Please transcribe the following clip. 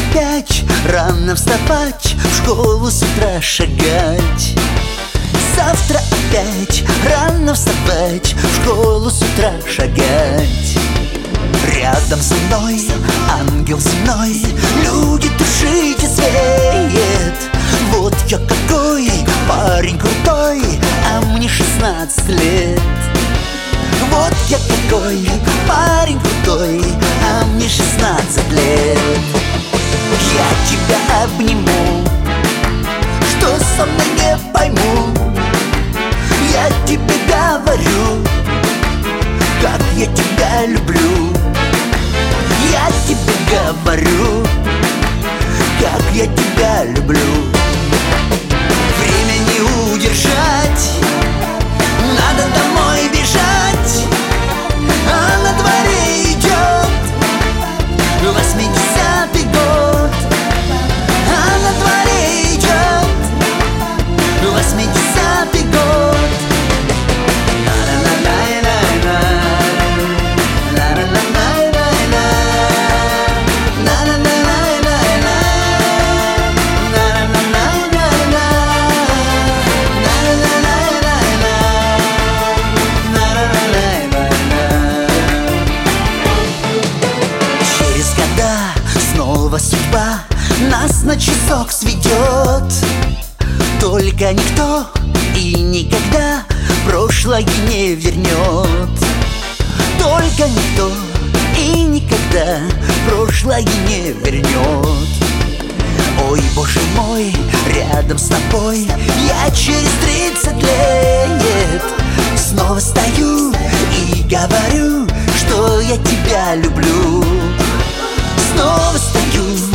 опять рано вставать, в школу с утра шагать. Завтра опять рано вставать, в школу с утра шагать. Рядом со мной ангел земной, люди, дышите, свеет. Вот я какой парень крутой, а мне 16 лет. Вот я какой парень крутой, а мне 16 лет. Я тебя обниму, что со мной не пойму. Я тебе говорю, как я тебя люблю. Я тебе говорю, как я тебя люблю. Время не удержать, надо домой бежать, а на дворе идет 80-й год. А на дворе идет 80-й год. Снова судьба нас на часок сведет. Только никто и никогда прошлое не вернет. Только никто и никогда прошлое не вернет. Ой, боже мой, рядом с тобой я через 30 лет снова стою и говорю, что я тебя люблю. Снова стою